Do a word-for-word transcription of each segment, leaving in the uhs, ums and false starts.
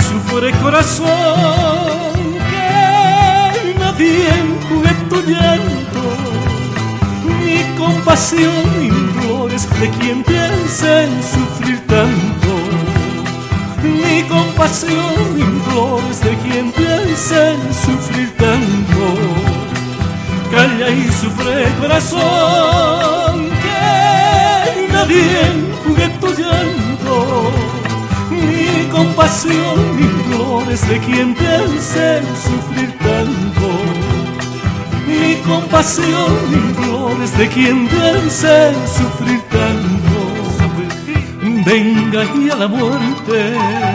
sufre corazón, que nadie enjugue tu llanto, ni compasión implores de quien piensa en sufrir tanto, ni compasión implores de quien piensa en sufrir tanto. Calla y sufre corazón, que nadie enjugue tu llanto, ni compasión implores de quien piensa en sufrir tanto, ni compasión implores de quien piensa en sufrir tanto. Venga y a la muerte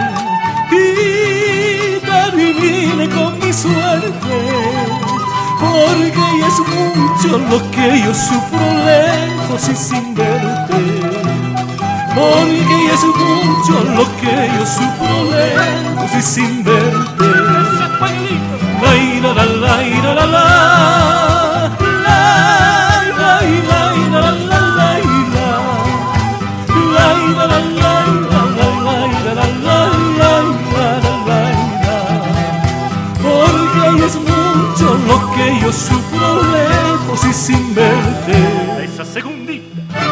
y termine con mi suerte, porque es mucho lo que yo sufro lejos y sin verte, porque es mucho lo que yo sufro lejos y sin verte. La ira, la la ira, la la la ira, ira, la la la ira, la ira, la la ira, la ira, la la ira, la ira, porque es mucho lo que yo sufro lejos y sin verte. Esa segundita.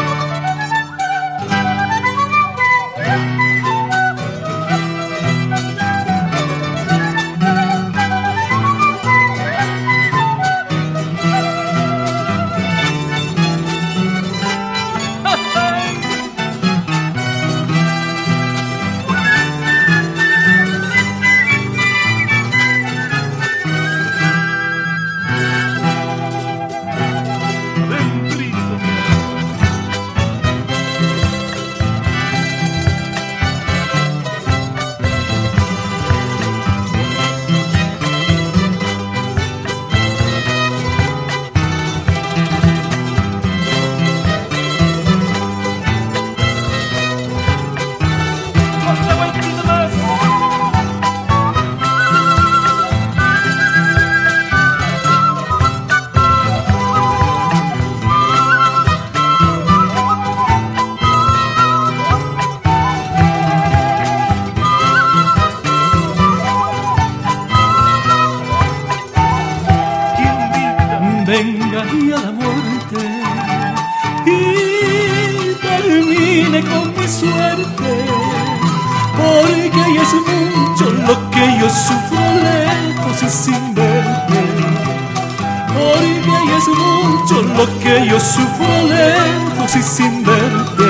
Venga y a la muerte y termine con mi suerte, porque es mucho lo que yo sufro lejos y sin verte, porque es mucho lo que yo sufro lejos y sin verte.